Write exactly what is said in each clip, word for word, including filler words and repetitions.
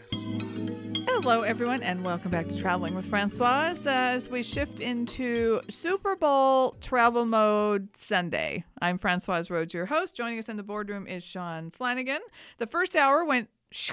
Hello, everyone, and welcome back to Traveling with Francoise as we shift into Super Bowl travel mode Sunday. I'm Francoise Rhodes, your host. Joining us in the boardroom is Sean Flanagan. The first hour went shoo.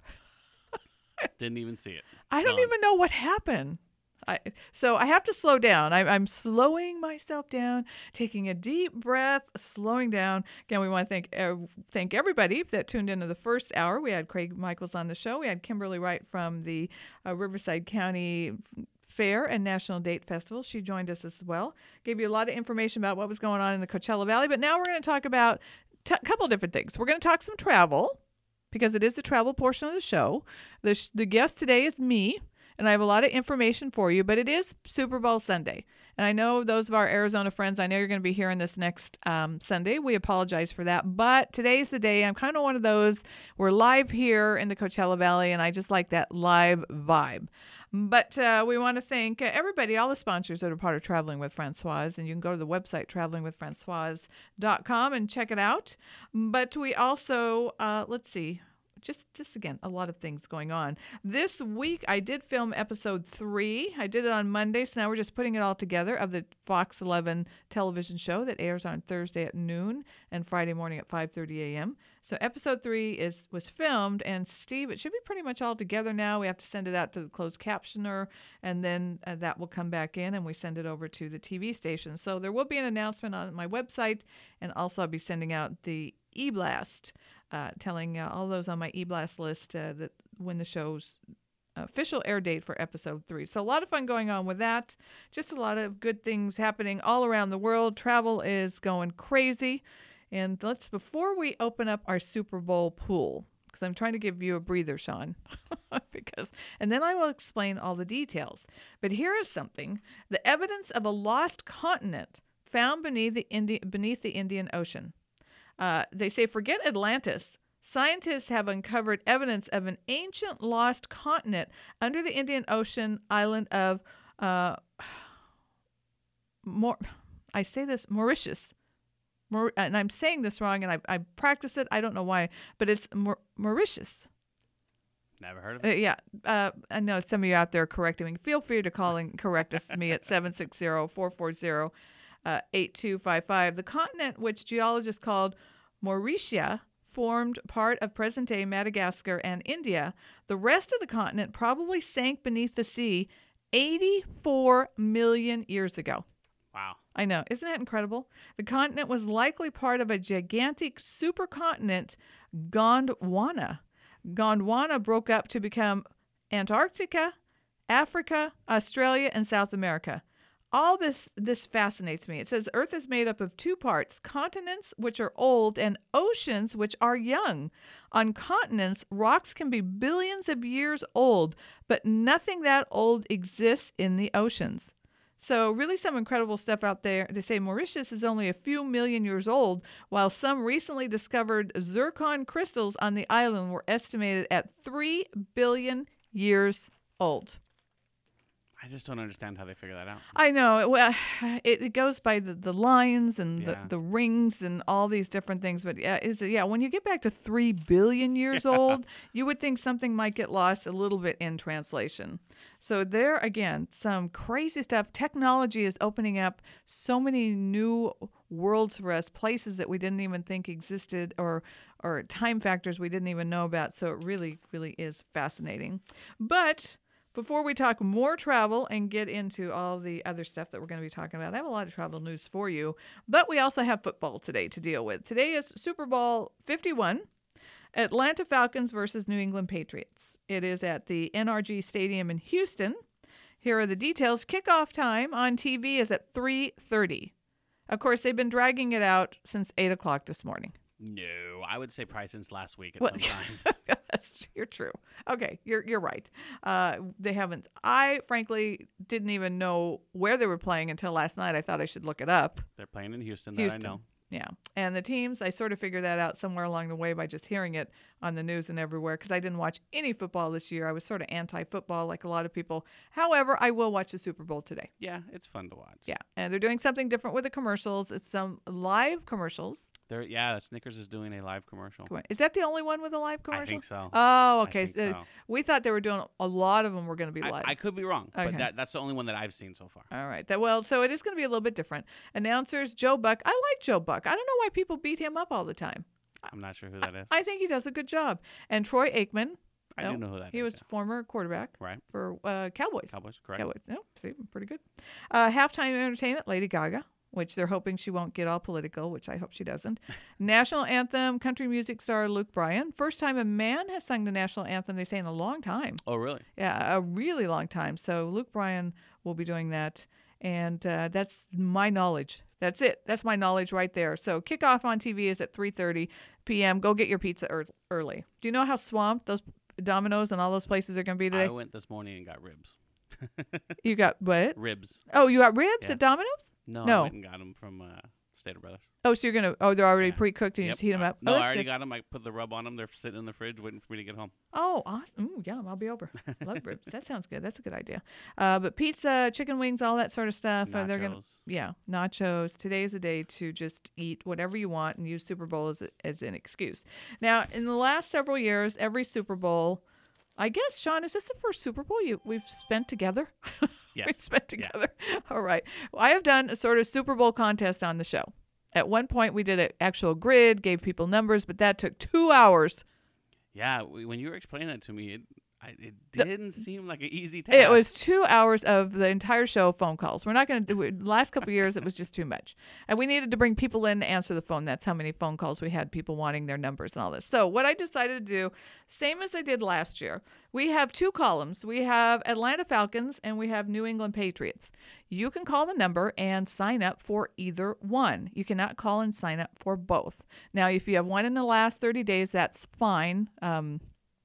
Didn't even see it. I don't Gone. even know what happened. I, so I have to slow down. I, I'm slowing myself down, taking a deep breath, slowing down. Again, we want to thank uh, thank everybody that tuned into the first hour. We had Craig Michaels on the show. We had Kimberly Wright from the uh, Riverside County Fair and National Date Festival. She joined us as well. Gave you a lot of information about what was going on in the Coachella Valley. But now we're going to talk about a t- couple different things. We're going to talk some travel because it is the travel portion of the show. The, sh- the guest today is me. And I have a lot of information for you, but it is Super Bowl Sunday. And I know those of our Arizona friends, I know you're going to be hearing this next um, Sunday. We apologize for that. But today's the day. I'm kind of one of those. We're live here in the Coachella Valley, and I just like that live vibe. But uh, we want to thank uh, everybody, all the sponsors that are part of Traveling with Francoise. And you can go to the website, traveling with francoise dot com, and check it out. But we also, uh, let's see. Just, just again, a lot of things going on. This week, I did film episode three. I did it on Monday, so now we're just putting it all together of the Fox eleven television show that airs on Thursday at noon and Friday morning at five thirty a.m. So episode three is was filmed, and Steve, it should be pretty much all together now. We have to send it out to the closed captioner, and then uh, that will come back in, and we send it over to the T V station. So there will be an announcement on my website, and also I'll be sending out the e-blast. Uh, telling uh, all those on my e-blast list uh, that when the show's official air date for episode three. So a lot of fun going on with that. Just a lot of good things happening all around the world. Travel is going crazy. And let's, before we open up our Super Bowl pool, because I'm trying to give you a breather, Sean, because, and then I will explain all the details. But here is something. The evidence of a lost continent found beneath the, Indi- beneath the Indian Ocean. Uh, they say, forget Atlantis. Scientists have uncovered evidence of an ancient lost continent under the Indian Ocean island of, uh, Mor- I say this, Mauritius. Maur- and I'm saying this wrong, and I, I practice it. I don't know why, but it's Maur- Mauritius. Never heard of Uh, it. yeah. Uh, I know some of you out there correcting me. Feel free to call and correct us me at seven six zero, four four zero, eight two five five. The continent, which geologists called Mauritia, formed part of present-day Madagascar and India. The rest of the continent probably sank beneath the sea eighty-four million years ago. Wow. I know. Isn't that incredible? The continent was likely part of a gigantic supercontinent, Gondwana. Gondwana broke up to become Antarctica, Africa, Australia, and South America. All this this fascinates me. It says Earth is made up of two parts, continents, which are old, and oceans, which are young. On continents, rocks can be billions of years old, but nothing that old exists in the oceans. So really some incredible stuff out there. They say Mauritius is only a few million years old, while some recently discovered zircon crystals on the island were estimated at three billion years old. I just don't understand how they figure that out. I know. Well, it, it goes by the, the lines and Yeah. the, the rings and all these different things. But yeah, is it, yeah, when you get back to three billion years Yeah. old, you would think something might get lost a little bit in translation. So there, again, some crazy stuff. Technology is opening up so many new worlds for us, places that we didn't even think existed, or or time factors we didn't even know about. So it really, really is fascinating. But before we talk more travel and get into all the other stuff that we're going to be talking about, I have a lot of travel news for you. But we also have football today to deal with. Today is Super Bowl fifty-one, Atlanta Falcons versus New England Patriots. It is at the N R G Stadium in Houston. Here are the details. Kickoff time on T V is at three thirty. Of course, they've been dragging it out since eight o'clock this morning. No, I would say probably since last week at Well, some time. That's you're true. Okay, you're you're right. Uh, they haven't. I frankly didn't even know where they were playing until last night. I thought I should look it up. They're playing in Houston, Houston. that I know. Yeah, and the teams, I sort of figured that out somewhere along the way by just hearing it on the news and everywhere, because I didn't watch any football this year. I was sort of anti-football like a lot of people. However, I will watch the Super Bowl today. Yeah, it's fun to watch. Yeah, and they're doing something different with the commercials. It's some live commercials. There, yeah, Snickers is doing a live commercial. Is that the only one with a live commercial? I think so. Oh, I okay. think So so. we thought they were doing a lot of them were going to be I, live. I could be wrong, Okay. but that, that's the only one that I've seen so far. All right. That, well, so it is going to be a little bit different. Announcers, Joe Buck. I like Joe Buck. I don't know why people beat him up all the time. I'm not sure who that is. I think he does a good job. And Troy Aikman. I no, do know who that he is. He was yeah. former quarterback Right. for uh, Cowboys. Cowboys, correct. Cowboys. No, see, pretty good. Uh, halftime entertainment, Lady Gaga, which they're hoping she won't get all political, which I hope she doesn't. National anthem, country music star Luke Bryan. First time a man has sung the national anthem, they say, in a long time. Oh, really? Yeah, a really long time. So Luke Bryan will be doing that. And uh, that's my knowledge. That's it. That's my knowledge right there. So kickoff on T V is at three thirty p.m. Go get your pizza er- early. Do you know how swamped those Domino's and all those places are going to be today? I went this morning and got ribs. You got what? Ribs. Oh, you got ribs Yeah. at Domino's? No, No. I went and got them from uh, Stater Brothers. Oh, so you're going to, oh, they're already Yeah. pre-cooked and you Yep. just heat them I- up? No, oh, I that's already good. got them. I put the rub on them. They're sitting in the fridge waiting for me to get home. Oh, awesome. Ooh, yum. I'll be over. Love ribs. That sounds good. That's a good idea. Uh, but pizza, chicken wings, all that sort of stuff. Uh, they're gonna, Nachos. yeah, nachos. Today's the day to just eat whatever you want and use Super Bowl as, as an excuse. Now, in the last several years, every Super Bowl, I guess, Sean, is this the first Super Bowl you, we've spent together? Yes. We've spent Yeah. together. All right. Well, I have done a sort of Super Bowl contest on the show. At one point, we did an actual grid, gave people numbers, but that took two hours. Yeah, w- when you were explaining that to me, it, I, it The- didn't seem like an easy task. It was two hours of the entire show phone calls. We're not going to do it. Last couple of years, it was just too much. And we needed to bring people in to answer the phone. That's how many phone calls we had, people wanting their numbers and all this. So what I decided to do, same as I did last year, we have two columns. We have Atlanta Falcons and we have New England Patriots. You can call the number and sign up for either one. You cannot call and sign up for both. Now, if you have one in the last thirty days, that's fine. Um,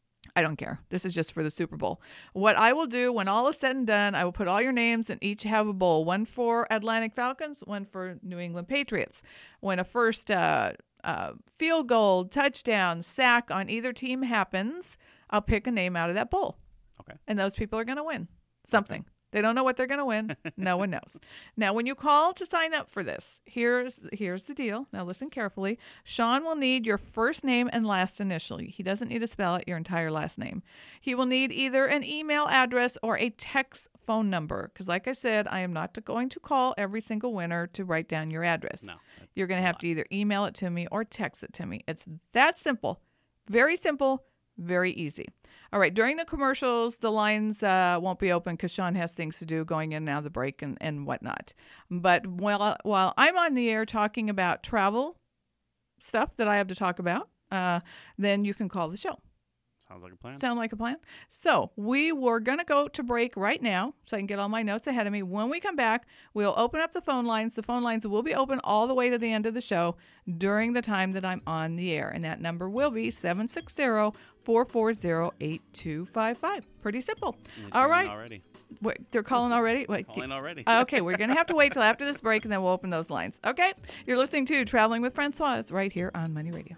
I don't care. This is just for the Super Bowl. What I will do when all is said and done, I will put all your names and each have a bowl. One for Atlantic Falcons, one for New England Patriots. When a first uh, uh, field goal, touchdown, sack on either team happens, I'll pick a name out of that bowl. Okay. And those people are going to win something. They don't know what they're going to win. No one knows. Now, when you call to sign up for this, here's here's the deal. Now, listen carefully. Sean will need your first name and last initial. He doesn't need to spell out your entire last name. He will need either an email address or a text phone number. Because, like I said, I am not going to call every single winner to write down your address. No. You're going to a have lot. to either email it to me or text it to me. It's that simple. Very simple. Very easy. All right. During the commercials, the lines uh, won't be open because Sean has things to do going in and out of the break and, and whatnot. But while, while I'm on the air talking about travel stuff that I have to talk about, uh, then you can call the show. Sounds like a plan. Sound like a plan? So we were going to go to break right now so I can get all my notes ahead of me. When we come back, we'll open up the phone lines. The phone lines will be open all the way to the end of the show during the time that I'm on the air. And that number will be seven six zero, four four zero, eight two five five. Pretty simple. And it's All ringing right. Already. Wait, they're calling already? Wait, keep- Calling already. Uh, okay, we're going to have to wait till after this break and then we'll open those lines. Okay? You're listening to Traveling with Francoise right here on Money Radio.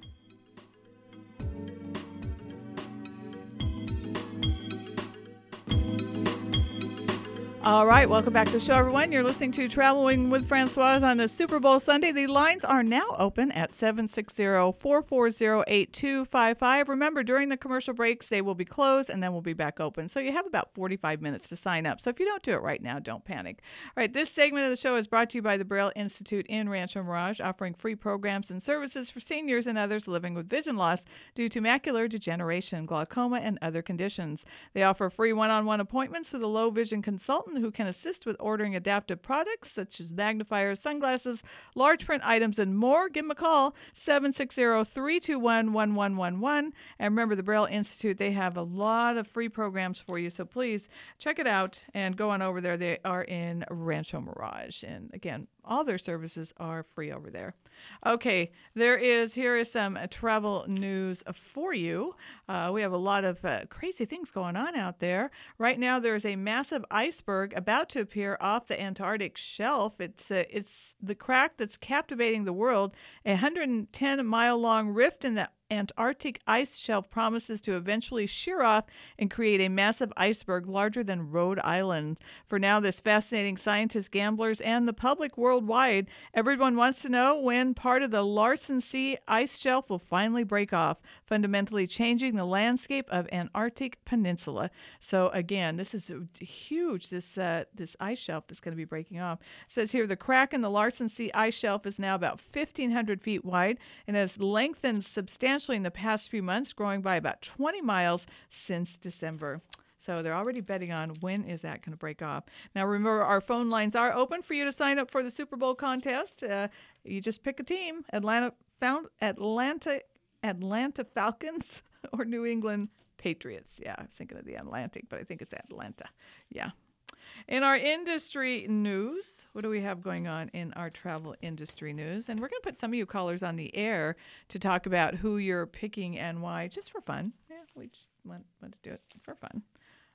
All right, welcome back to the show, everyone. You're listening to Traveling with Francoise on the Super Bowl Sunday. The lines are now open at seven six zero, four four zero, eight two five five. Remember, during the commercial breaks, they will be closed and then we'll be back open. So you have about forty-five minutes to sign up. So if you don't do it right now, don't panic. All right, this segment of the show is brought to you by the Braille Institute in Rancho Mirage, offering free programs and services for seniors and others living with vision loss due to macular degeneration, glaucoma, and other conditions. They offer free one-on-one appointments with a low vision consultant who can assist with ordering adaptive products such as magnifiers, sunglasses, large print items, and more. Give them a call, seven six zero, three two one, one one one one. And remember, the Braille Institute, they have a lot of free programs for you, so please check it out and go on over there. They are in Rancho Mirage. And again, all their services are free over there. Okay, there is, here is some uh, travel news for you. Uh, we have a lot of uh, crazy things going on out there. Right now, there's a massive iceberg about to appear off the Antarctic shelf. It's uh, it's the crack that's captivating the world. A one hundred ten mile long rift in the Antarctic ice shelf promises to eventually shear off and create a massive iceberg larger than Rhode Island. For now, this fascinating scientists, gamblers, and the public worldwide, everyone wants to know when part of the Larsen C ice shelf will finally break off, fundamentally changing the landscape of Antarctic Peninsula. So again, this is huge, this uh, this ice shelf that's going to be breaking off. It says here, the crack in the Larsen C ice shelf is now about fifteen hundred feet wide and has lengthened substantially in the past few months, growing by about twenty miles since December. So they're already betting on when is that going to break off. Now, remember, our phone lines are open for you to sign up for the Super Bowl contest. Uh, you just pick a team, Atlanta, found Atlanta, Atlanta Falcons or New England Patriots. Yeah, I was thinking of the Atlantic, but I think it's Atlanta. Yeah. In our industry news, what do we have going on in our travel industry news? And we're going to put some of you callers on the air to talk about who you're picking and why, just for fun. Yeah, we just want, want to do it for fun.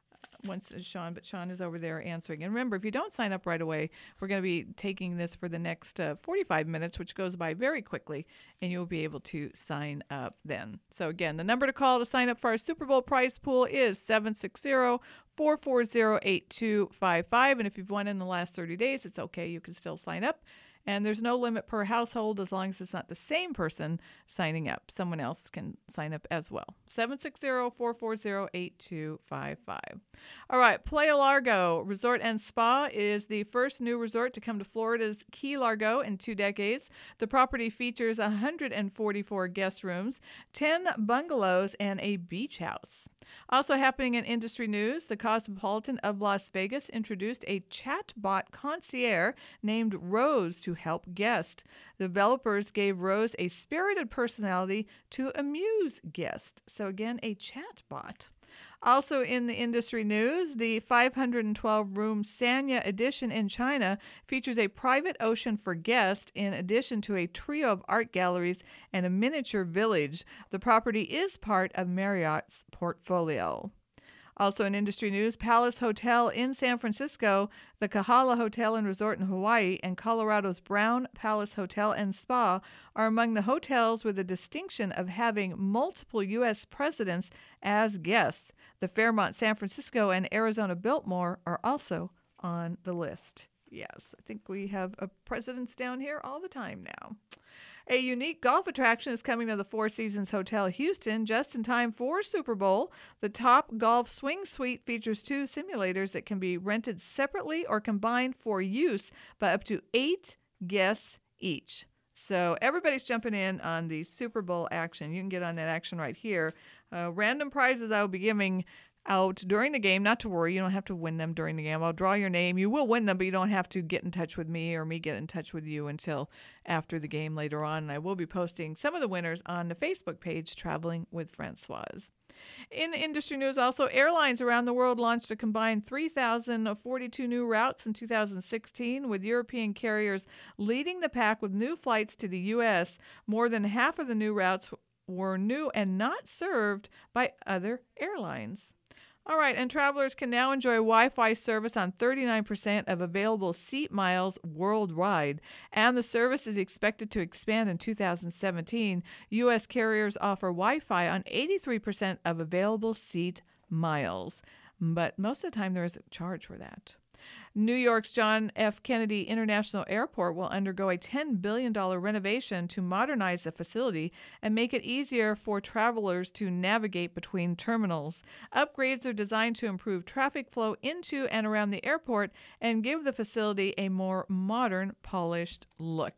Once Sean, but Sean is over there answering. And remember, if you don't sign up right away, we're going to be taking this for the next uh, forty-five minutes, which goes by very quickly, and you'll be able to sign up then. So again, the number to call to sign up for our Super Bowl prize pool is seven six zero, four four zero, eight two five five. And if you've won in the last thirty days, it's okay. You can still sign up. And there's no limit per household as long as it's not the same person signing up. Someone else can sign up as well. seven six zero, four four zero, eight two five five. All right, Playa Largo Resort and Spa is the first new resort to come to Florida's Key Largo in two decades. The property features one hundred forty-four guest rooms, ten bungalows, and a beach house. Also happening in industry news, the Cosmopolitan of Las Vegas introduced a chatbot concierge named Rose to help guests. Developers gave Rose a spirited personality to amuse guests. So again, a chatbot. Also in the industry news, the five hundred twelve room Sanya Edition in China features a private ocean for guests in addition to a trio of art galleries and a miniature village. The property is part of Marriott's portfolio. Also in industry news, Palace Hotel in San Francisco, the Kahala Hotel and Resort in Hawaii, and Colorado's Brown Palace Hotel and Spa are among the hotels with the distinction of having multiple U S presidents as guests. The Fairmont San Francisco and Arizona Biltmore are also on the list. Yes, I think we have a presidents down here all the time now. A unique golf attraction is coming to the Four Seasons Hotel Houston just in time for Super Bowl. The Top Golf Swing Suite features two simulators that can be rented separately or combined for use by up to eight guests each. So everybody's jumping in on the Super Bowl action. You can get on that action right here. Uh, random prizes I will be giving out during the game. Not to worry, you don't have to win them during the game. I'll draw your name. You will win them, but you don't have to get in touch with me or me get in touch with you until after the game later on. And I will be posting some of the winners on the Facebook page, Traveling with Francoise. In industry news also, airlines around the world launched a combined three thousand forty-two new routes in two thousand sixteen, with European carriers leading the pack with new flights to the U S. More than half of the new routes were new and not served by other airlines. All right, and travelers can now enjoy Wi-Fi service on thirty-nine percent of available seat miles worldwide, and the service is expected to expand in two thousand seventeen. U S carriers offer Wi-Fi on eighty-three percent of available seat miles, but most of the time there is a charge for that. New York's John F. Kennedy International Airport will undergo a ten billion dollars renovation to modernize the facility and make it easier for travelers to navigate between terminals. Upgrades are designed to improve traffic flow into and around the airport and give the facility a more modern, polished look.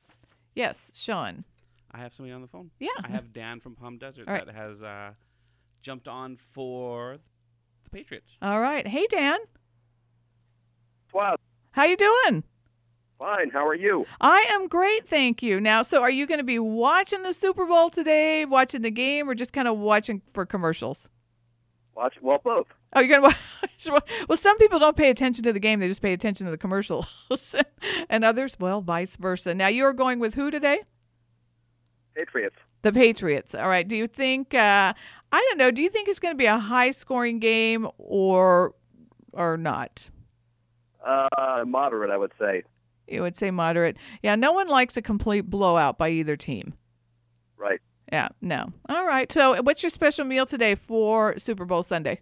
Yes, Sean. I have somebody on the phone. Yeah. I have Dan from Palm Desert All right. that has uh, jumped on for the Patriots. All right. Hey, Dan. Wow. How you doing? Fine. How are you? I am great, thank you. Now, so are you going to be watching the Super Bowl today, watching the game, or just kind of watching for commercials? Watch well both. Oh, you're going to watch? Well, some people don't pay attention to the game. They just pay attention to the commercials. And others, well, vice versa. Now, you're going with who today? Patriots. The Patriots. All right. Do you think, uh, I don't know, do you think it's going to be a high-scoring game or or not? Uh, moderate, I would say. You would say moderate. Yeah, no one likes a complete blowout by either team. Right. Yeah, no. All right. So, what's your special meal today for Super Bowl Sunday?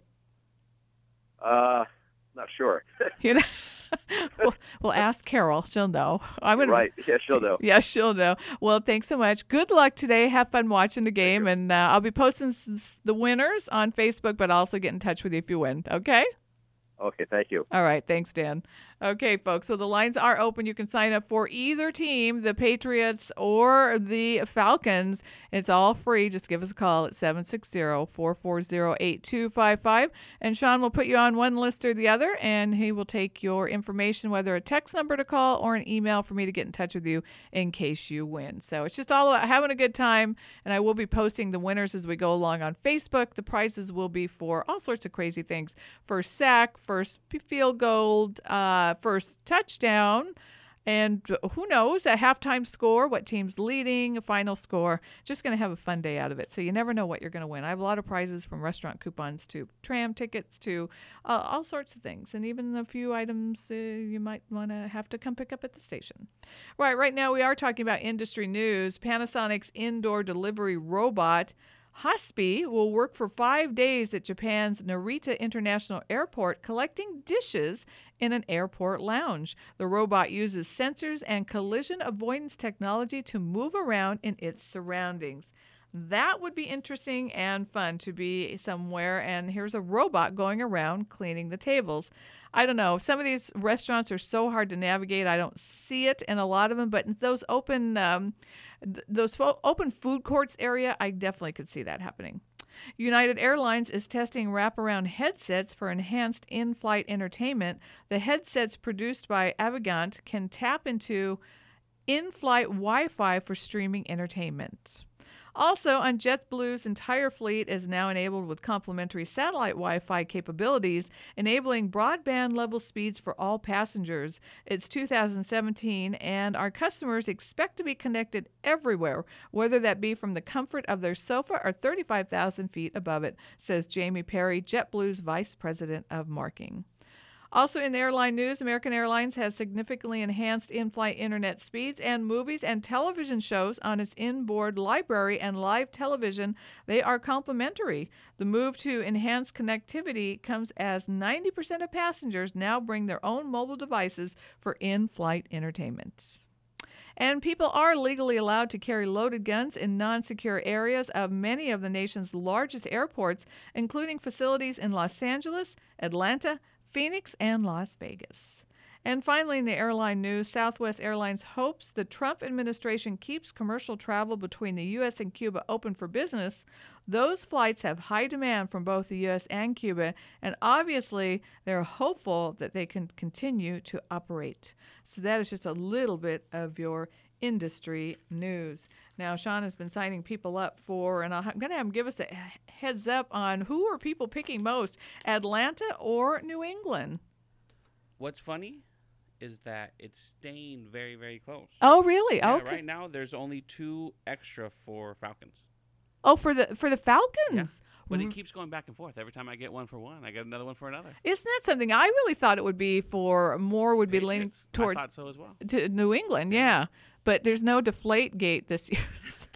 Uh, not sure. You know, we'll, we'll ask Carol. She'll know. I'm gonna. Right. Yeah, she'll know. Yeah, she'll know. Well, thanks so much. Good luck today. Have fun watching the game, and uh, I'll be posting s- the winners on Facebook, but I'll also get in touch with you if you win. Okay. Okay, thank you. All right. Thanks, Dan. Okay, folks. So the lines are open. You can sign up for either team, the Patriots or the Falcons. It's all free. Just give us a call at seven six zero, four four zero, eight two five five. And Sean will put you on one list or the other, and he will take your information, whether a text number to call or an email for me to get in touch with you in case you win. So it's just all about having a good time, and I will be posting the winners as we go along on Facebook. The prizes will be for all sorts of crazy things. First sack, first field goal, uh, first touchdown, and who knows, a halftime score, what team's leading, a final score. Just going to have a fun day out of it. So you never know what you're going to win. I have a lot of prizes, from restaurant coupons to tram tickets to uh, all sorts of things, and even a few items uh, you might want to have to come pick up at the station. Right, right now we are talking about industry news. Panasonic's indoor delivery robot Husby will work for five days at Japan's Narita International Airport, collecting dishes in an airport lounge. The robot uses sensors and collision avoidance technology to move around in its surroundings. That would be interesting and fun, to be somewhere, and here's a robot going around cleaning the tables. I don't know. Some of these restaurants are so hard to navigate. I don't see it in a lot of them, but those open um, th- those fo- open food courts area, I definitely could see that happening. United Airlines is testing wraparound headsets for enhanced in-flight entertainment. The headsets produced by Avigant can tap into in-flight Wi-Fi for streaming entertainment. Also, on JetBlue's entire fleet is now enabled with complimentary satellite Wi-Fi capabilities, enabling broadband-level speeds for all passengers. It's two thousand seventeen, and our customers expect to be connected everywhere, whether that be from the comfort of their sofa or thirty-five thousand feet above it, says Jamie Perry, JetBlue's Vice President of Marketing. Also in the airline news, American Airlines has significantly enhanced in-flight internet speeds, and movies and television shows on its inboard library and live television, they are complimentary. The move to enhance connectivity comes as ninety percent of passengers now bring their own mobile devices for in-flight entertainment. And people are legally allowed to carry loaded guns in non-secure areas of many of the nation's largest airports, including facilities in Los Angeles, Atlanta, Phoenix, and Las Vegas. And finally, in the airline news, Southwest Airlines hopes the Trump administration keeps commercial travel between the U S and Cuba open for business. Those flights have high demand from both the U S and Cuba, and obviously they're hopeful that they can continue to operate. So that is just a little bit of your industry news. Now, Sean has been signing people up for, and I'm going to have him give us a heads up on who are people picking most, Atlanta or New England. What's funny is that it's staying very, very close. Oh, really? Yeah, Okay. Right now, there's only two extra for Falcons. Oh, for the for the Falcons. Yeah. But Mm. it keeps going back and forth. Every time I get one for one, I get another one for another. Isn't that something? I really thought it would be for more would be leaning Patriots. toward I thought so as well. to New England, yeah. But there's no Deflate Gate this year.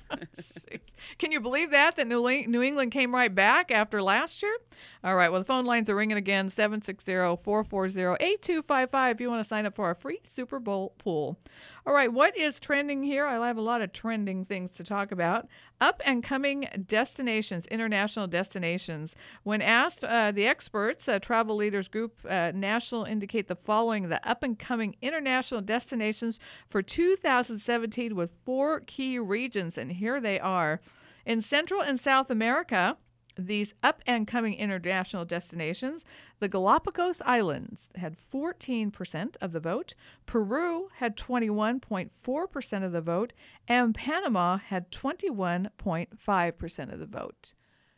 Jeez. Can you believe that, that New, Le- New England came right back after last year? All right, well, the phone lines are ringing again, seven six zero, four four zero, eight two five five if you want to sign up for our free Super Bowl pool. All right, what is trending here? I have a lot of trending things to talk about. Up and coming destinations, international destinations. When asked, uh, the experts, uh, Travel Leaders Group uh, National, indicate the following: the up and coming international destinations for two thousand seventeen with four key regions, and here they are. In Central and South America, these up and coming international destinations, the Galapagos Islands had fourteen percent of the vote, Peru had twenty-one point four percent of the vote, and Panama had twenty-one point five percent of the vote.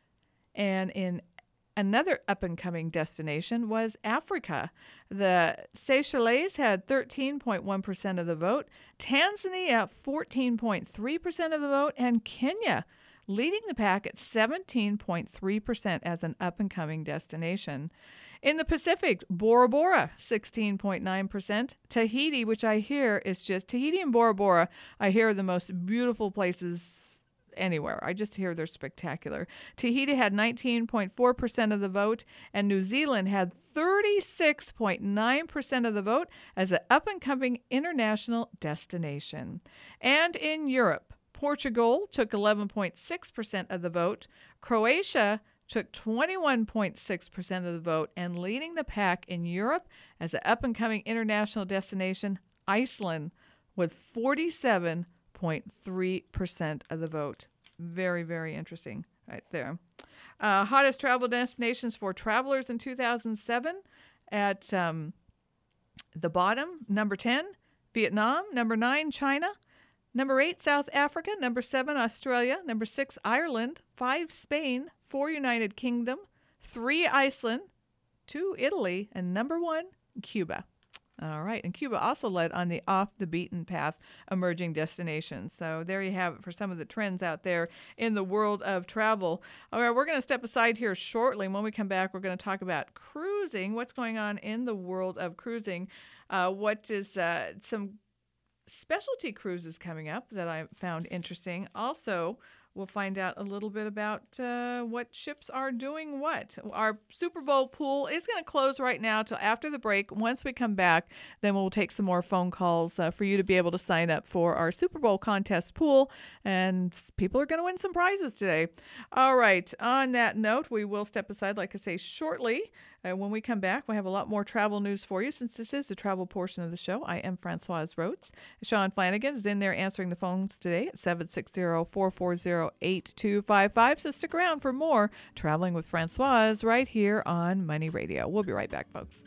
And in another up-and-coming destination was Africa. The Seychelles had thirteen point one percent of the vote, Tanzania fourteen point three percent of the vote, and Kenya leading the pack at seventeen point three percent as an up-and-coming destination. In the Pacific, Bora Bora, sixteen point nine percent. Tahiti, which I hear is just, Tahiti and Bora Bora, I hear are the most beautiful places anywhere. I just hear they're spectacular. Tahiti had nineteen point four percent of the vote, and New Zealand had thirty-six point nine percent of the vote as an up-and-coming international destination. And in Europe, Portugal took eleven point six percent of the vote. Croatia took twenty-one point six percent of the vote, and leading the pack in Europe as an up-and-coming international destination, Iceland with forty-seven point three percent of the vote. Very, very interesting right there. Uh, hottest travel destinations for travelers in two thousand seven at um, the bottom, number ten, Vietnam, number nine, China, number eight, South Africa, number seven, Australia, number six, Ireland, five, Spain, four, United Kingdom, three, Iceland, two, Italy, and number one, Cuba. All right. And Cuba also led on the off-the-beaten-path emerging destinations. So there you have it for some of the trends out there in the world of travel. All right. We're going to step aside here shortly. And when we come back, we're going to talk about cruising, what's going on in the world of cruising, uh, what is uh, some specialty cruises coming up that I found interesting. Also, we'll find out a little bit about uh, what ships are doing what. Our Super Bowl pool is going to close right now till after the break. Once we come back, then we'll take some more phone calls uh, for you to be able to sign up for our Super Bowl contest pool, and people are going to win some prizes today. All right. On that note, we will step aside, like I say, shortly. Uh, when we come back, we have a lot more travel news for you. Since this is the travel portion of the show, I am Francoise Rhodes. Sean Flanagan is in there answering the phones today at seven six zero, four four zero, eight two five five. So stick around for more Traveling with Francoise right here on Money Radio. We'll be right back, folks.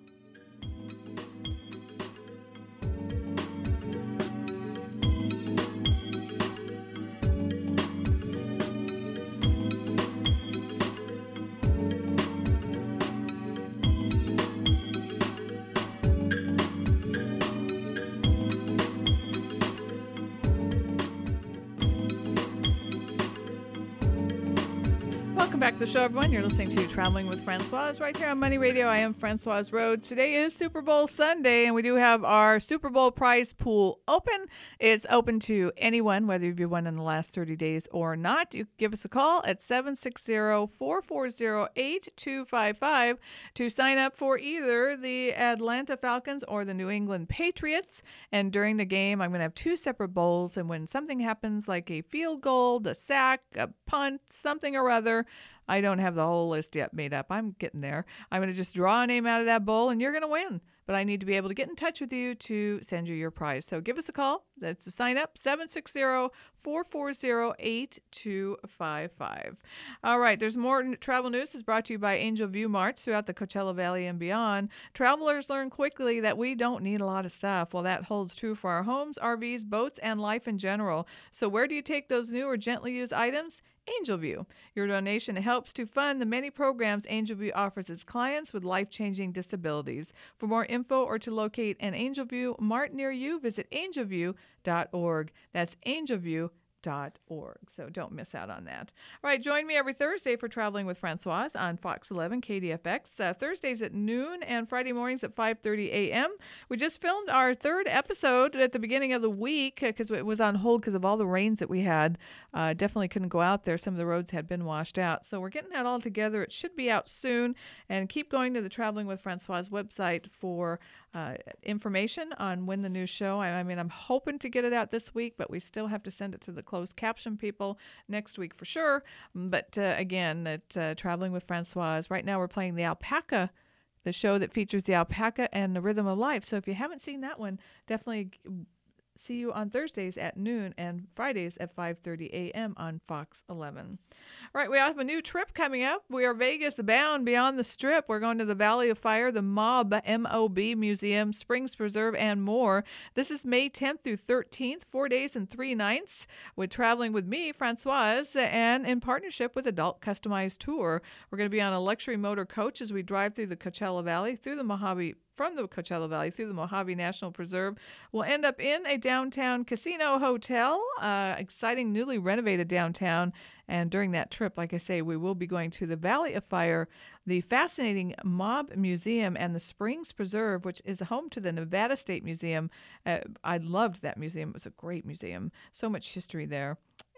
Welcome back to the show, everyone. You're listening to Traveling with Francoise right here on Money Radio. I am Francoise Rhodes. Today is Super Bowl Sunday, and we do have our Super Bowl prize pool open. It's open to anyone, whether you've won in the last thirty days or not. You can give us a call at seven six zero, four four zero, eight two five five to sign up for either the Atlanta Falcons or the New England Patriots. And during the game, I'm going to have two separate bowls, and when something happens like a field goal, a sack, a punt, something or other, I don't have the whole list yet made up. I'm getting there. I'm going to just draw a name out of that bowl, and you're going to win. But I need to be able to get in touch with you to send you your prize. So give us a call. That's to sign up, seven six zero, four four zero, eight two five five. All right, there's more travel news. Is brought to you by Angel View Marts throughout the Coachella Valley and beyond. Travelers learn quickly that we don't need a lot of stuff. Well, that holds true for our homes, R Vs, boats, and life in general. So where do you take those new or gently used items? Angel View. Your donation helps to fund the many programs Angel View offers its clients with life-changing disabilities. For more info or to locate an Angel View Mart near you, visit angel view dot org. That's angel view dot org. So don't miss out on that. All right, join me every Thursday for Traveling with Francoise on Fox eleven K D F X. Uh, Thursdays at noon and Friday mornings at five thirty a.m. We just filmed our third episode at the beginning of the week because it was on hold because of all the rains that we had. Uh, definitely couldn't go out there. Some of the roads had been washed out. So we're getting that all together. It should be out soon. And keep going to the Traveling with Francoise website for uh, information on when the new show. I, I mean, I'm hoping to get it out this week, but we still have to send it to the closed caption people next week for sure. But uh, again, at uh, Traveling with Francoise, right now we're playing the Alpaca, the show that features the alpaca and the rhythm of life. So if you haven't seen that one, definitely see you on Thursdays at noon and Fridays at five thirty a.m. on Fox eleven. All right, we have a new trip coming up. We are Vegas bound beyond the Strip. We're going to the Valley of Fire, the Mob, M O B Museum, Springs Preserve, and more. This is May tenth through thirteenth, four days and three nights, with traveling with me, Francoise, and in partnership with Adult Customized Tour. We're going to be on a luxury motor coach as we drive through the Coachella Valley, through the Mojave from the Coachella Valley through the Mojave National Preserve. We'll end up in a downtown casino hotel, uh, exciting newly renovated downtown. And during that trip, like I say, we will be going to the Valley of Fire, the fascinating Mob Museum, and the Springs Preserve, which is home to the Nevada State Museum. Uh, I loved that museum. It was a great museum. So much history there.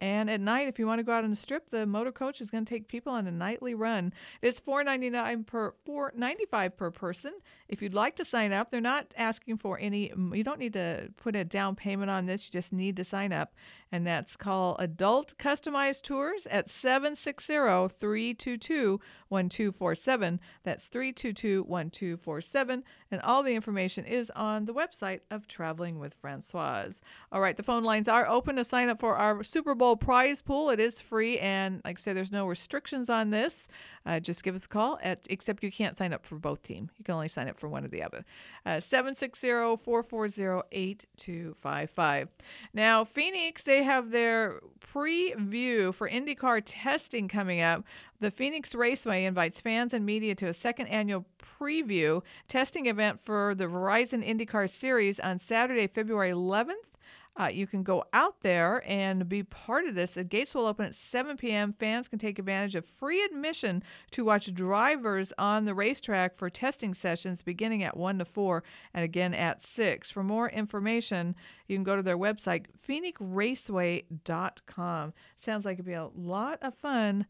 And at night, if you want to go out on the strip, the motor coach is going to take people on a nightly run. It's four ninety-nine per four ninety-five per person. If you'd like to sign up, they're not asking for any. You don't need to put a down payment on this. You just need to sign up, and that's called Adult Customized Tours at seven six zero, three two two, one two four seven. That's three two two, one two four seven, and all the information is on the website of Traveling with Francoise. All right, the phone lines are open to sign up for our Super Bowl prize pool. It is free, and like I said, there's no restrictions on this. Uh, just give us a call, at, except you can't sign up for both teams. You can only sign up for one or the other. Uh, seven six zero, four four zero, eight two five five. Now, Phoenix, they have their preview for IndyCar testing coming up. The Phoenix Raceway invites fans and media to a second annual preview testing event for the Verizon IndyCar Series on Saturday, February eleventh. Uh, you can go out there and be part of this. The gates will open at seven p.m. Fans can take advantage of free admission to watch drivers on the racetrack for testing sessions beginning at one to four and again at six. For more information, you can go to their website, phoenix raceway dot com. Sounds like it'd be a lot of fun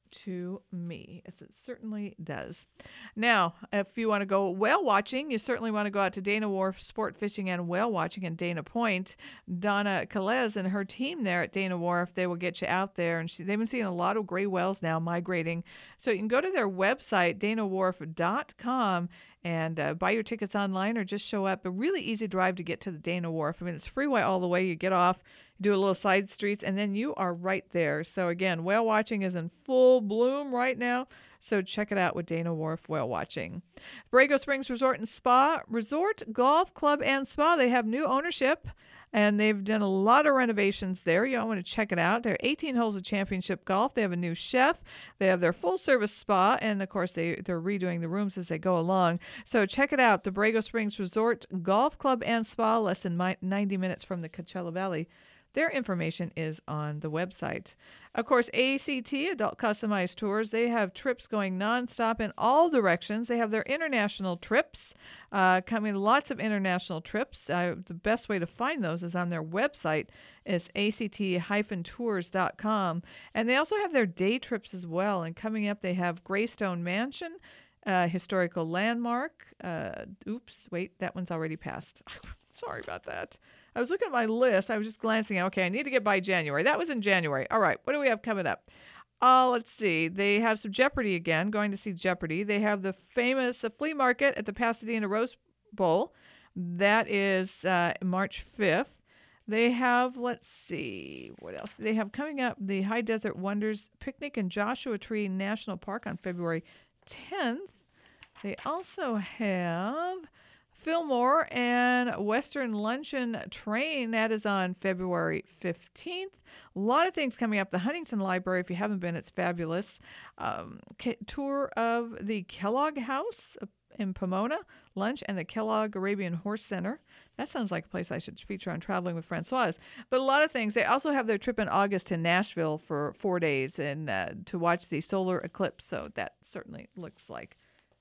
to me, as it certainly does. Now, if you want to go whale watching, you certainly want to go out to Dana Wharf Sport Fishing and Whale Watching in Dana Point. Donna Calez and her team there at Dana Wharf, they will get you out there, and she, they've been seeing a lot of gray whales now migrating. So you can go to their website, dana wharf dot com, and uh, buy your tickets online or just show up. A really easy drive to get to the Dana Wharf. I mean, it's freeway all the way. You get off, do a little side streets, and then you are right there. So again, whale watching is in full bloom right now. So check it out with Dana Wharf Whale Watching. Borrego Springs Resort and Spa, Resort, Golf Club, and Spa. They have new ownership, and they've done a lot of renovations there. You all want to check it out. They're eighteen holes of championship golf. They have a new chef. They have their full-service spa, and, of course, they, they're redoing the rooms as they go along. So check it out. The Borrego Springs Resort, Golf Club, and Spa, less than ninety minutes from the Coachella Valley. Their information is on the website. Of course, A C T, Adult Customized Tours, they have trips going nonstop in all directions. They have their international trips, uh, coming lots of international trips. Uh, the best way to find those is on their website, is A C T tours dot com. And they also have their day trips as well. And coming up, they have Greystone Mansion, uh, historical landmark. Uh, oops, wait, that one's already passed. Sorry about that. I was looking at my list. I was just glancing. Okay, I need to get by January. That was in January. All right, what do we have coming up? Uh, let's see. They have some Jeopardy again, going to see Jeopardy. They have the famous the flea market at the Pasadena Rose Bowl. That is uh, March fifth. They have, let's see, what else? They have coming up the High Desert Wonders Picnic in Joshua Tree National Park on February tenth. They also have Fillmore and Western Luncheon Train. That is on February fifteenth. A lot of things coming up. The Huntington Library, if you haven't been, it's fabulous. Um, tour of the Kellogg House in Pomona, lunch, and the Kellogg Arabian Horse Center. That sounds like a place I should feature on Traveling with Francoise. But a lot of things. They also have their trip in August to Nashville for four days and uh, to watch the solar eclipse. So that certainly looks like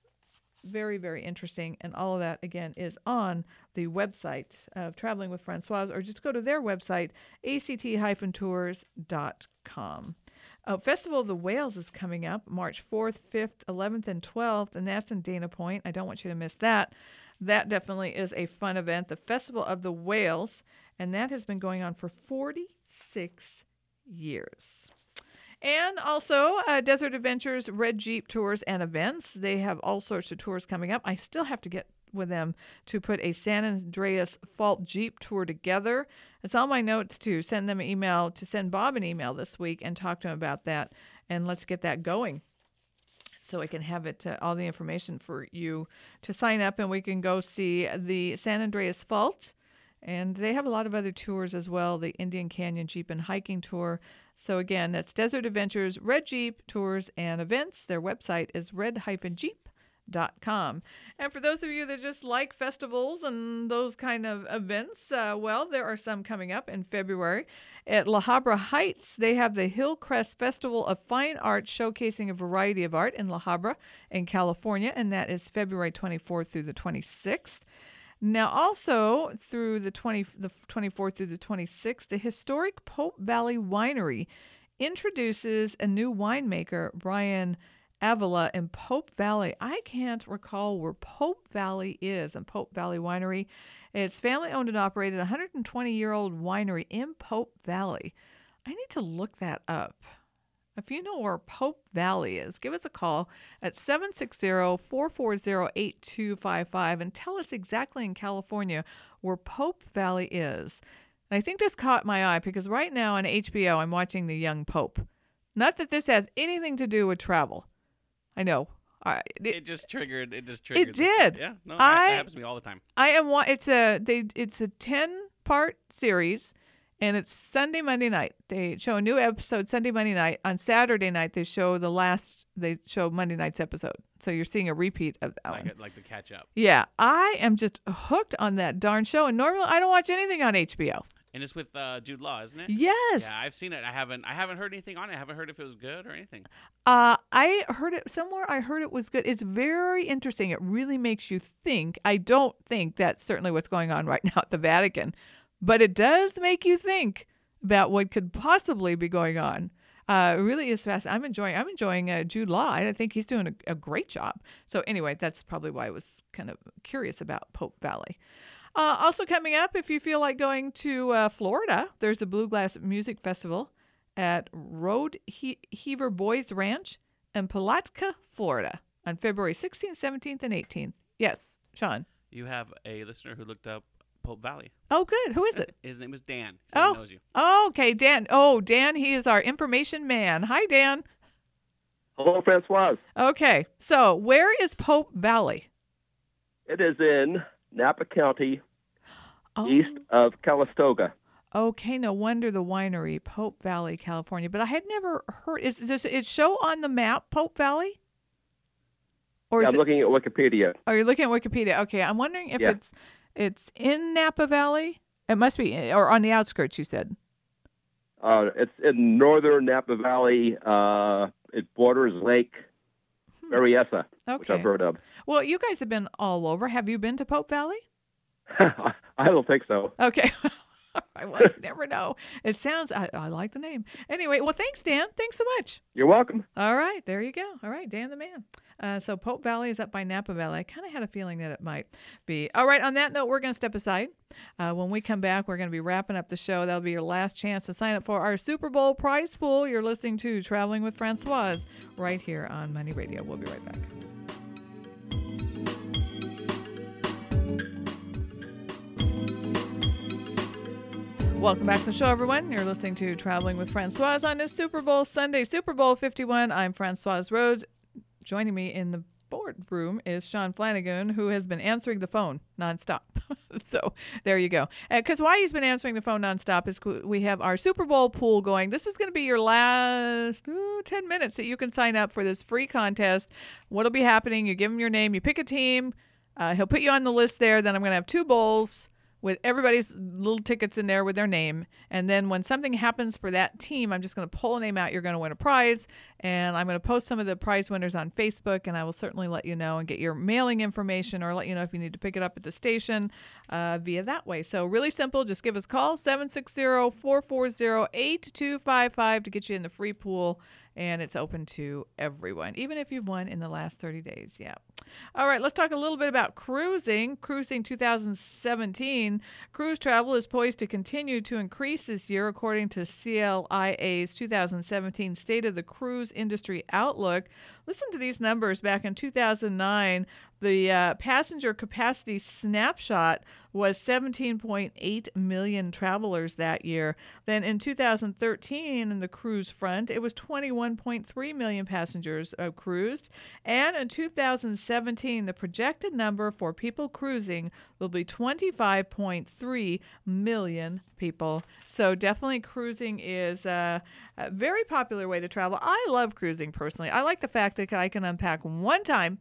very, very interesting. And all of that, again, is on the website of Traveling with Francoise, or just go to their website, A C T tours dot com. Uh, Festival of the Whales is coming up March fourth, fifth, eleventh, and twelfth, and that's in Dana Point. I don't want you to miss that. That definitely is a fun event, the Festival of the Whales, and that has been going on for forty-six years. And also, uh, Desert Adventures, Red Jeep Tours and Events. They have all sorts of tours coming up. I still have to get with them to put a San Andreas Fault Jeep tour together. It's on my notes to send them an email, to send Bob an email this week and talk to him about that. And let's get that going so I can have it, uh, all the information for you to sign up, and we can go see the San Andreas Fault. And they have a lot of other tours as well, the Indian Canyon Jeep and Hiking Tour. So again, that's Desert Adventures, Red Jeep Tours and Events. Their website is red jeep dot com. And for those of you that just like festivals and those kind of events, uh, well, there are some coming up in February. At La Habra Heights, they have the Hillcrest Festival of Fine Arts showcasing a variety of art in La Habra in California, and that is February twenty-fourth through the twenty-sixth. Now, also through the twenty, the twenty-fourth through the twenty-sixth, the historic Pope Valley Winery introduces a new winemaker, Brian Avila, in Pope Valley. I can't recall where Pope Valley is in Pope Valley Winery. It's family-owned and operated, one hundred twenty-year-old winery in Pope Valley. I need to look that up. If you know where Pope Valley is, give us a call at seven six zero, four four zero, eight two five five and tell us exactly in California where Pope Valley is. And I think this caught my eye because right now on H B O I'm watching The Young Pope. Not that this has anything to do with travel. I know. I, it, It just triggered. It just triggered. It the- did. Yeah. No, I- that happens to me all the time. I am. wa- It's a they. It's a ten part series, and it's Sunday, Monday night. They show a new episode Sunday, Monday night. On Saturday night, they show the last. They show Monday night's episode. So you're seeing a repeat of that Like one. it, like to catch up. Yeah, I am just hooked on that darn show. And normally, I don't watch anything on H B O. And it's with uh, Jude Law, isn't it? Yes. Yeah, I've seen it. I haven't. I haven't heard anything on it. I haven't heard if it was good or anything. Uh, I heard it somewhere. I heard it was good. It's very interesting. It really makes you think. I don't think that's certainly what's going on right now at the Vatican, but it does make you think about what could possibly be going on. Uh, it really is fast. I'm enjoying. I'm enjoying uh, Jude Law. I think he's doing a, a great job. So anyway, that's probably why I was kind of curious about Pope Valley. Uh, also coming up, if you feel like going to uh, Florida, there's a Bluegrass Music Festival at Road he- Heaver Boys Ranch in Palatka, Florida on February sixteenth, seventeenth, and eighteenth. Yes, Sean. You have a listener who looked up Pope Valley. Oh, good. Who is it? His name is Dan. He said Oh. he knows you. Oh, okay, Dan. Oh, Dan, he is our information man. Hi, Dan. Hello, Francoise. Okay, so where is Pope Valley? It is in Napa County, Oh, east of Calistoga. okay, no wonder the winery, Pope Valley, California. But I had never heard. Is does it show on the map Pope Valley? Or is I'm it, looking at Wikipedia. oh, you're looking at Wikipedia. Okay, I'm wondering if Yeah. it's it's in Napa Valley. It must be, or on the outskirts. You said. Uh, it's in northern Napa Valley. Uh, it borders Lake Berryessa, which I've Okay. heard of. Well, you guys have been all over. Have you been to Pope Valley? I don't think so. Okay. I well, you never know. It sounds. I, I like the name. Anyway, well, thanks, Dan. Thanks so much. You're welcome. All right, there you go. All right, Dan the man. Uh, so Pope Valley is up by Napa Valley. I kind of had a feeling that it might be. All right, on that note, we're going to step aside. Uh, when we come back, we're going to be wrapping up the show. That'll be your last chance to sign up for our Super Bowl prize pool. You're listening to Traveling with Francoise right here on Money Radio. We'll be right back. Welcome back to the show, everyone. You're listening to Traveling with Francoise on this Super Bowl Sunday, Super Bowl fifty-one. I'm Francoise Rhodes. Joining me in the boardroom is Sean Flanagan, who has been answering the phone nonstop. So there you go. Because why he's been answering the phone nonstop is we have our Super Bowl pool going. This is going to be your last ooh, ten minutes that you can sign up for this free contest. What'll be happening? You give him your name, you pick a team. Uh, he'll put you on the list there. Then I'm going to have two bowls with everybody's little tickets in there with their name. And then when something happens for that team, I'm just going to pull a name out. You're going to win a prize. And I'm going to post some of the prize winners on Facebook, and I will certainly let you know and get your mailing information or let you know if you need to pick it up at the station uh, via that way. So really simple. Just give us a call, seven six zero, four four zero, eight two five five to get you in the free pool. And it's open to everyone, even if you've won in the last thirty days. Yeah. All right, let's talk a little bit about cruising. Cruising two thousand seventeen. Cruise travel is poised to continue to increase this year, according to C L I A's two thousand seventeen State of the Cruise Industry Outlook. Listen to these numbers. Back in two thousand nine, the uh, passenger capacity snapshot was seventeen point eight million travelers that year. Then in two thousand thirteen, in the cruise front, it was twenty-one point three million passengers uh, cruised. And in two thousand seventeen, the projected number for people cruising will be twenty-five point three million people. So definitely cruising is uh, a very popular way to travel. I love cruising personally. I like the fact that I can unpack one time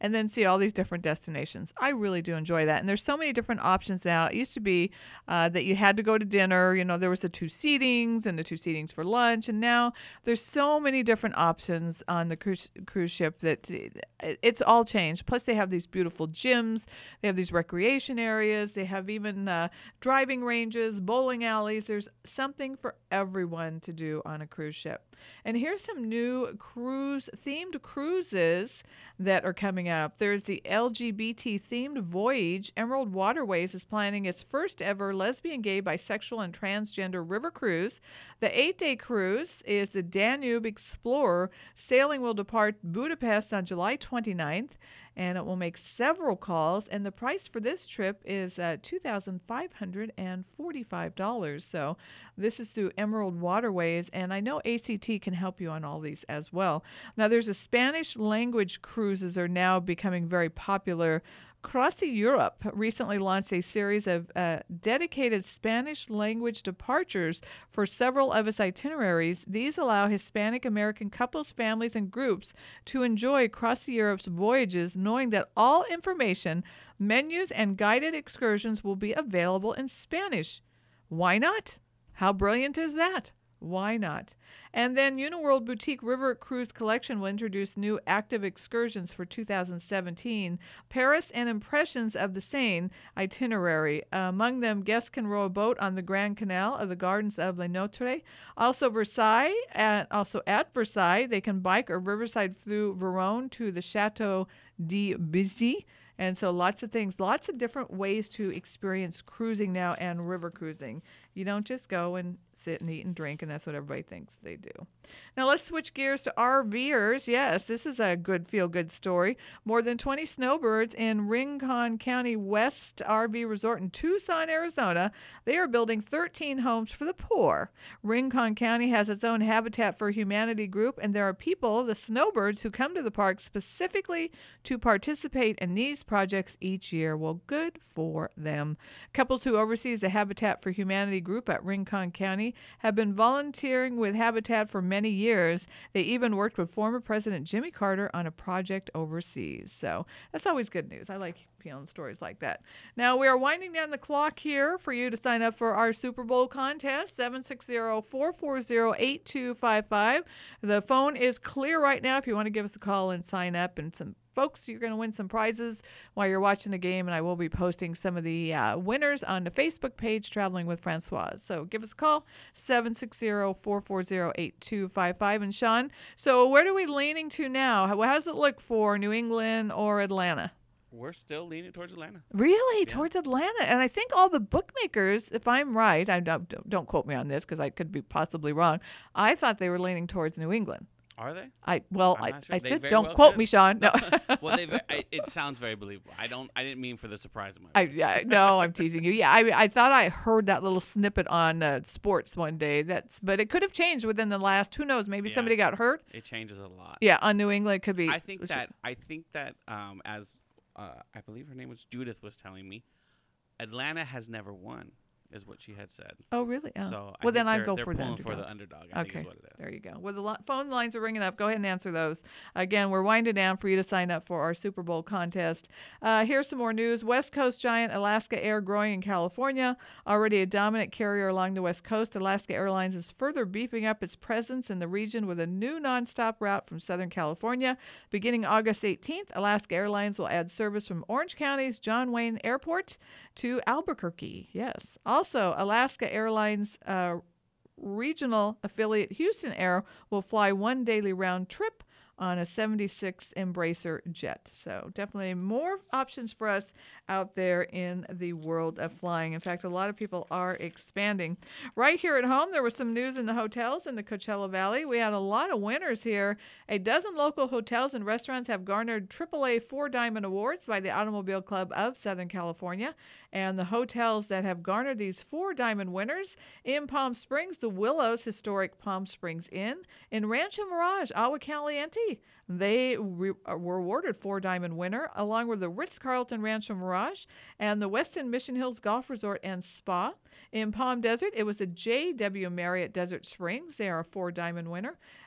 and then see all these different destinations. I really do enjoy that. And there's so many different options now. It used to be uh, that you had to go to dinner. You know, there was the two seatings and the two seatings for lunch. And now there's so many different options on the cruise, cruise ship that it's all changed. Plus, they have these beautiful gyms. They have these recreation areas. They have even uh, driving ranges, bowling alleys. There's something for everyone to do on a cruise ship. And here's some new cruise themed cruises that are coming up. There's the L G B T themed voyage. Emerald Waterways is planning its first ever lesbian, gay, bisexual, and transgender river cruise. The eight-day cruise is the Danube Explorer. Sailing will depart Budapest on July twenty-ninth, and it will make several calls. And the price for this trip is uh, two thousand five hundred forty-five dollars. So this is through Emerald Waterways, and I know A C T can help you on all these as well. Now, there's a Spanish language cruises are now becoming very popular. Crossy Europe recently launched a series of uh, dedicated Spanish language departures for several of its itineraries. These allow Hispanic American couples, families, and groups to enjoy Crossy Europe's voyages, knowing that all information, menus, and guided excursions will be available in Spanish. Why not? How brilliant is that? Why not? And then Uniworld Boutique River Cruise Collection will introduce new active excursions for two thousand seventeen. Paris and Impressions of the Seine itinerary. Uh, among them, guests can row a boat on the Grand Canal of the Gardens of Le Notre. Also Versailles, and also at Versailles, they can bike or riverside through Verona to the Chateau de Bizet. And so lots of things, lots of different ways to experience cruising now and river cruising. You don't just go and sit and eat and drink, and that's what everybody thinks they do. Now let's switch gears to RVers. Yes, this is a good feel-good story. More than twenty snowbirds in Rincon County West R V Resort in Tucson, Arizona. They are building thirteen homes for the poor. Rincon County has its own Habitat for Humanity group, and there are people, the snowbirds, who come to the park specifically to participate in these projects each year. Well, good for them. Couples who oversees the Habitat for Humanity group at Rincon County have been volunteering with Habitat for many years. They even worked with former President Jimmy Carter on a project overseas. So that's always good news. I like feeling stories like that. Now, we are winding down the clock here for you to sign up for our Super Bowl contest, seven six zero, four four zero, eight two five five. The phone is clear right now if you want to give us a call and sign up. And some folks, you're going to win some prizes while you're watching the game, and I will be posting some of the uh, winners on the Facebook page, Traveling with Francoise. So give us a call, seven six zero, four four zero, eight two five five. And Sean, so where are we leaning to now? How, how does it look for New England or Atlanta? We're still leaning towards Atlanta. Really? Yeah. Towards Atlanta? And I think all the bookmakers, if I'm right, I don't, don't quote me on this because I could be possibly wrong, I thought they were leaning towards New England. Are they? I Well, I'm I, not sure. I They said, very don't well quote could. me, Sean. No. Well, they. I, it sounds very believable. I don't. I didn't mean for the surprise of my. I, yeah, no, I'm teasing you. Yeah, I, I thought I heard that little snippet on uh, sports one day. That's, but it could have changed within the last. Who knows? Maybe Yeah. somebody got hurt. It changes a lot. Yeah, on New England, it could be. I think that. I think that. Um, as uh, I believe her name was Judith was telling me, Atlanta has never won, is what she had said. Oh, really? Oh. So I well, then think I'd they're- go they're for the pulling underdog. for the underdog. I Okay, think is what it is. there you go. Well, the li- phone lines are ringing up. Go ahead and answer those. Again, we're winding down for you to sign up for our Super Bowl contest. Uh, here's some more news. West Coast giant Alaska Air growing in California. Already a dominant carrier along the West Coast, Alaska Airlines is further beefing up its presence in the region with a new nonstop route from Southern California. Beginning August eighteenth, Alaska Airlines will add service from Orange County's John Wayne Airport to Albuquerque. Yes. Also, Alaska Airlines uh, regional affiliate Houston Air will fly one daily round trip on a seventy-six Embracer jet. So definitely more options for us out there in the world of flying. In fact, a lot of people are expanding. Right here at home, there was some news in the hotels in the Coachella Valley. We had a lot of winners here. A dozen local hotels and restaurants have garnered triple A Four Diamond Awards by the Automobile Club of Southern California. And the hotels that have garnered these Four Diamond winners: in Palm Springs, the Willows Historic Palm Springs Inn; in Rancho Mirage, Agua Caliente, they re- were awarded Four Diamond winner, along with the Ritz-Carlton Rancho Mirage and the Westin Mission Hills Golf Resort and Spa. In Palm Desert, it was the J W Marriott Desert Springs. They are a Four Diamond winner.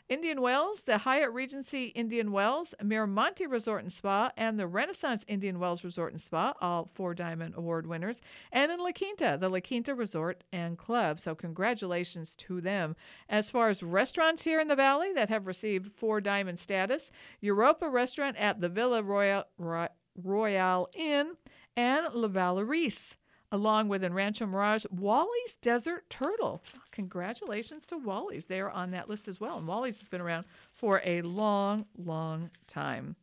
Indian Wells, the Hyatt Regency Indian Wells, Miramonte Resort and Spa, and the Renaissance Indian Wells Resort and Spa, all four Diamond Award winners. And in La Quinta, the La Quinta Resort and Club. So congratulations to them. As far as restaurants here in the Valley that have received four Diamond status, Europa Restaurant at the Villa Royal, Roy, Royale Inn and La Valerise, along with in Rancho Mirage, Wally's Desert Turtle. Congratulations to Wally's. They are on that list as well. And Wally's has been around for a long, long time.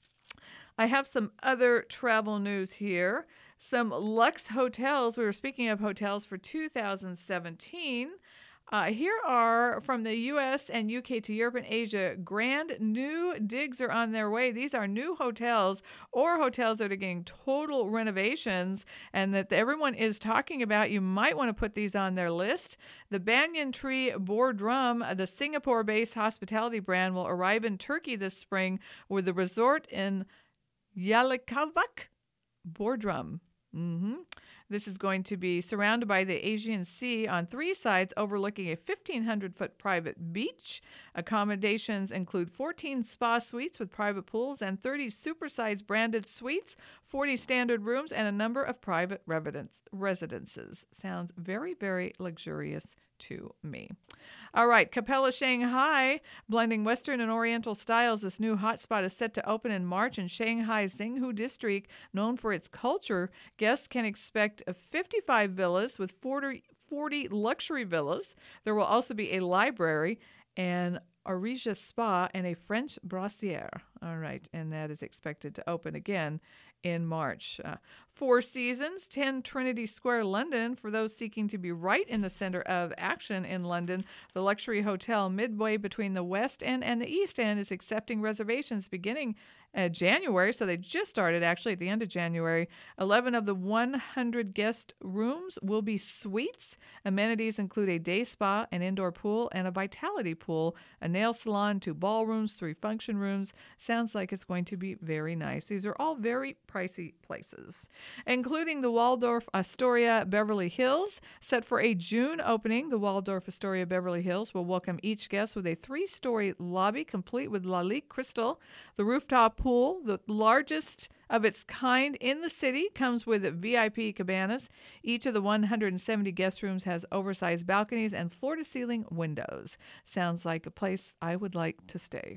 I have some other travel news here. Some Lux hotels. We were speaking of hotels for two thousand seventeen. Uh, here are from the U S and U K to Europe and Asia. Grand new digs are on their way. These are new hotels or hotels that are getting total renovations and that everyone is talking about. You might want to put these on their list. The Banyan Tree Boardroom, the Singapore-based hospitality brand, will arrive in Turkey this spring with the resort in Yalikavak Boardroom. Mm-hmm. This is going to be surrounded by the Aegean Sea on three sides, overlooking a fifteen hundred foot private beach. Accommodations include fourteen spa suites with private pools and thirty supersized branded suites, forty standard rooms, and a number of private residence, residences. Sounds very, very luxurious to me. All right, Capella Shanghai, blending Western and Oriental styles. This new hotspot is set to open in March in Shanghai's Xinghu district, known for its culture. Guests can expect fifty-five villas with forty, forty luxury villas. There will also be a library and a Regia spa and a French brassiere. All right, and that is expected to open again in March. Uh, Four Seasons, ten Trinity Square, London. For those seeking to be right in the center of action in London, the luxury hotel midway between the West End and the East End is accepting reservations beginning uh, January. So they just started actually at the end of January. eleven of the one hundred guest rooms will be suites. Amenities include a day spa, an indoor pool, and a vitality pool, a nail salon, two ballrooms, three function rooms. Sounds like it's going to be very nice. These are all very pricey places, including the Waldorf Astoria Beverly Hills. Set for a June opening, the Waldorf Astoria Beverly Hills will welcome each guest with a three-story lobby complete with Lalique Crystal. The rooftop pool, the largest of its kind in the city, comes with V I P cabanas. Each of the one hundred seventy guest rooms has oversized balconies and floor-to-ceiling windows. Sounds like a place I would like to stay.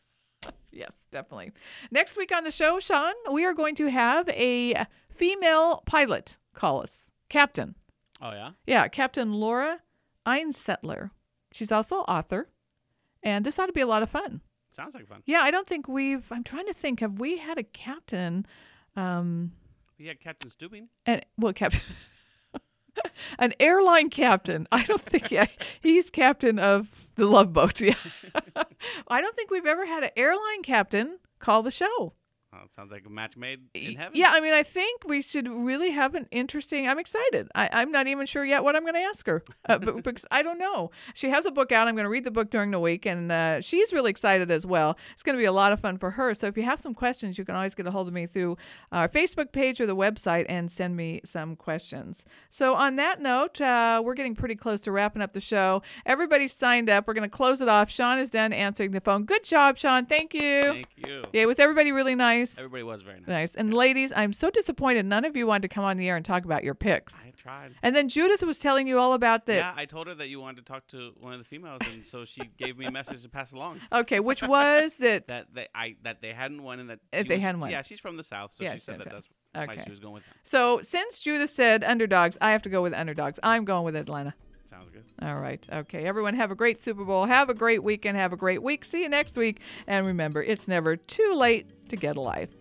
Yes, definitely. Next week on the show, Sean, we are going to have a female pilot call us. Captain. Oh, yeah? Yeah, Captain Laura Einsettler. She's also author, and this ought to be a lot of fun. Sounds like fun. Yeah, I don't think we've, I'm trying to think, have we had a captain? Um, We had Captain Stubing. and, well, Captain. An airline captain. I don't think, yeah, he's captain of the Love Boat. Yeah. I don't think we've ever had an airline captain call the show. Oh, it sounds like a match made in heaven. Yeah, I mean, I think we should really have an interesting. I'm excited. I, I'm not even sure yet what I'm going to ask her uh, but, because I don't know. She has a book out. I'm going to read the book during the week, and uh, she's really excited as well. It's going to be a lot of fun for her. So if you have some questions, you can always get a hold of me through our Facebook page or the website and send me some questions. So on that note, uh, we're getting pretty close to wrapping up the show. Everybody's signed up. We're going to close it off. Sean is done answering the phone. Good job, Sean. Thank you. Thank you. Yeah, was everybody really nice? Everybody was very nice. Nice. And ladies, I'm so disappointed none of you wanted to come on the air and talk about your picks. I tried. And then Judith was telling you all about the... Yeah, I told her that you wanted to talk to one of the females, and so she gave me a message to pass along. Okay, which was that... that they I that they hadn't won, and that If she they was- hadn't won. Yeah, she's from the south, so Yeah, she said she's that from- that's why okay. she was going with them. So since Judith said underdogs, I have to go with underdogs. I'm going with Atlanta. Sounds good. All right. Okay. Everyone have a great Super Bowl. Have a great weekend. Have a great week. See you next week. And remember, it's never too late to get a life.